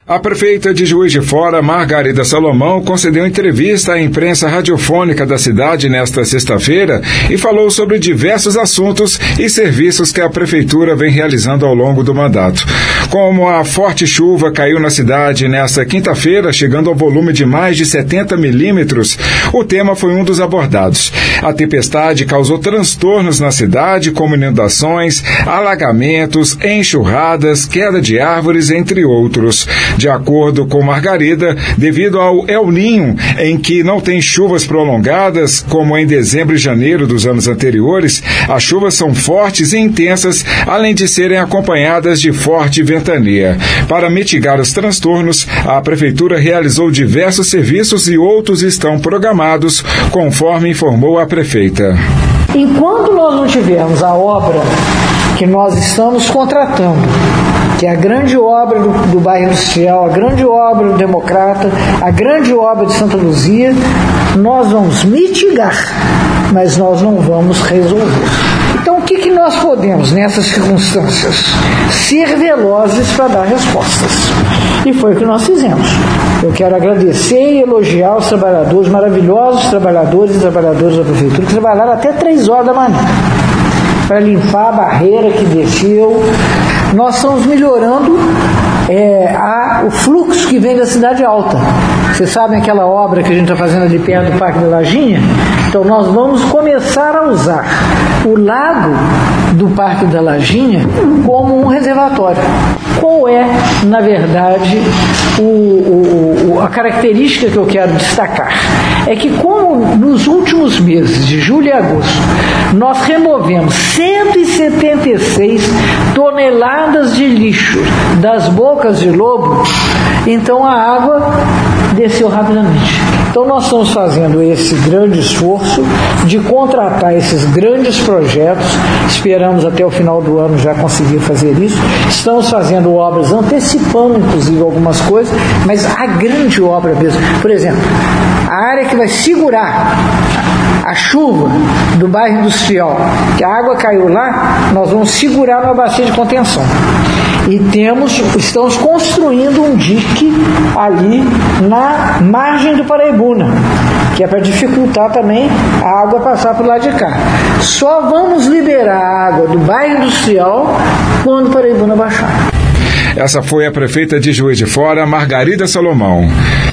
A prefeita de Juiz de Fora, Margarida Salomão, concedeu entrevista à imprensa radiofônica da cidade nesta sexta-feira e falou sobre diversos assuntos e serviços que a prefeitura vem realizando ao longo do mandato. Como a forte chuva caiu na cidade nesta quinta-feira, chegando ao volume de mais de 70 milímetros, o tema foi um dos abordados. A tempestade causou transtornos na cidade, como inundações, alagamentos, enxurradas, queda de árvores, entre outros. De acordo com Margarida, devido ao El Niño, em que não tem chuvas prolongadas, como em dezembro e janeiro dos anos anteriores, as chuvas são fortes e intensas, além de serem acompanhadas de forte ventania. Para mitigar os transtornos, a Prefeitura realizou diversos serviços e outros estão programados, conforme informou a prefeita. Enquanto nós não tivermos a obra que nós estamos contratando, que é a grande obra do bairro Industrial, a grande obra do Democrata, a grande obra de Santa Luzia, nós vamos mitigar, mas nós não vamos resolver. Então, o que nós podemos, nessas circunstâncias? Ser velozes para dar respostas. E foi o que nós fizemos. Eu quero agradecer e elogiar os trabalhadores, maravilhosos trabalhadores e trabalhadoras da Prefeitura, que trabalharam até 3 horas da manhã para limpar a barreira que desceu. Nós estamos melhorando o fluxo que vem da Cidade Alta. Vocês sabem aquela obra que a gente está fazendo ali perto do Parque da Lajinha? Então nós vamos começar a usar o lago do Parque da Lajinha como um reservatório. Qual é, na verdade, a característica que eu quero destacar? É que como nos últimos meses, de julho e agosto, nós removemos 176 toneladas de lixo das bocas de lobo, então a água desceu rapidamente. Então nós estamos fazendo esse grande esforço de contratar esses grandes projetos, esperamos até o final do ano já conseguir fazer isso. Estamos fazendo obras, antecipando inclusive algumas coisas, mas a grande obra mesmo, por exemplo, a área que vai segurar a chuva do bairro Industrial, que a água caiu lá, nós vamos segurar numa bacia de contenção. E estamos construindo um dique ali na margem do Paraibuna, que é para dificultar também a água passar para o lado de cá. Só vamos liberar a água do bairro Industrial quando o Paraibuna baixar. Essa foi a prefeita de Juiz de Fora, Margarida Salomão.